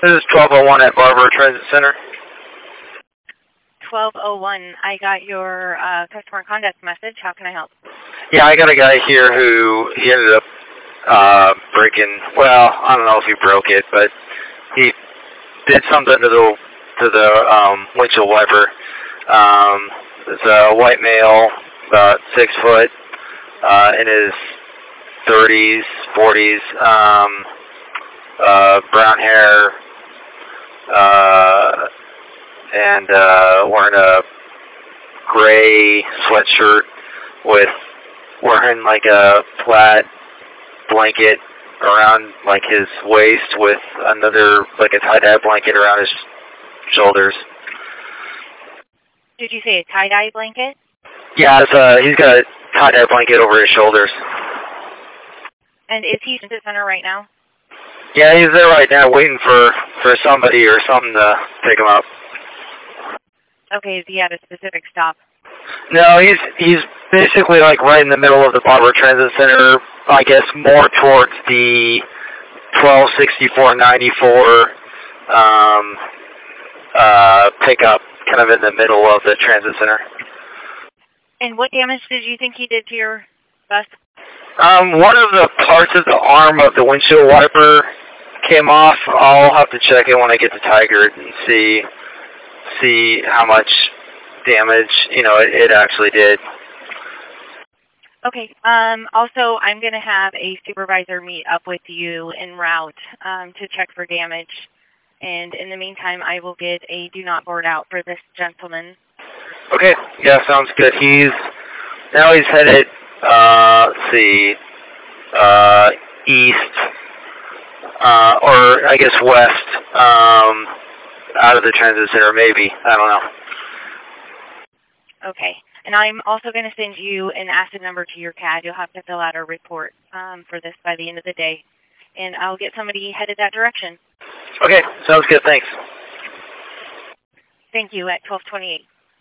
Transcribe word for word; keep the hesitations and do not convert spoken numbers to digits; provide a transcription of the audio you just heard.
This is twelve oh one at Barber Transit Center. twelve oh one, I got your uh, customer conduct message. How can I help? Yeah, I got a guy here who he ended up uh, breaking, well, I don't know if he broke it, but he did something to the to the um, windshield wiper. Um, it's a white male, about six foot, uh, in his thirties, forties, um, uh, brown hair, uh, and uh, wearing a gray sweatshirt with wearing like a flat blanket around like his waist with another like a tie-dye blanket around his shoulders. Did you say a tie-dye blanket? Yeah, it's, uh, he's got a tie-dye blanket over his shoulders. And is he in the center right now? Yeah, he's there right now waiting for, for somebody or something to pick him up. Okay, is he at a specific stop? No, he's he's basically like right in the middle of the Barber Transit Center, I guess more towards the twelve sixty-four ninety-four um, uh, pickup, kind of in the middle of the transit center. And what damage did you think he did to your bus? Um, one of the parts of the arm of the windshield wiper came off. I'll have to check it when I get to Tigard and see see how much damage, you know, it, it actually did. Okay. Um, also, I'm going to have a supervisor meet up with you en route um, to check for damage. And in the meantime, I will get a do not board out for this gentleman. Okay. Yeah, sounds good. He's now he's headed, uh, let's see, uh, east, uh, or I guess west, um, out of the transit center, maybe. I don't know. Okay. And I'm also going to send you an acid number to your C A D. You'll have to fill out a report um, for this by the end of the day. And I'll get somebody headed that direction. Okay. Sounds good. Thanks. Thank you at twelve twenty-eight.